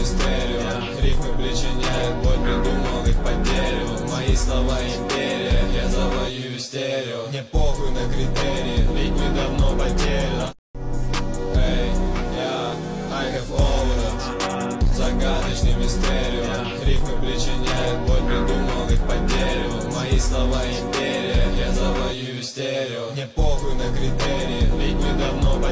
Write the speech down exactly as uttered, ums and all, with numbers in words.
стерео. Рифмы причиняют боль, придумал их потерю. Мои слова империя, я завоюю стерео. Мне похуй на критерии, ведь мы давно потеряны. Эй, я, I have over. Загадочный мистерио. Рифмы причиняют боль, придумал их потерю. Мои слова империя, я завоюю стерео. Мне похуй на критерии, ведь мы давно потеряны.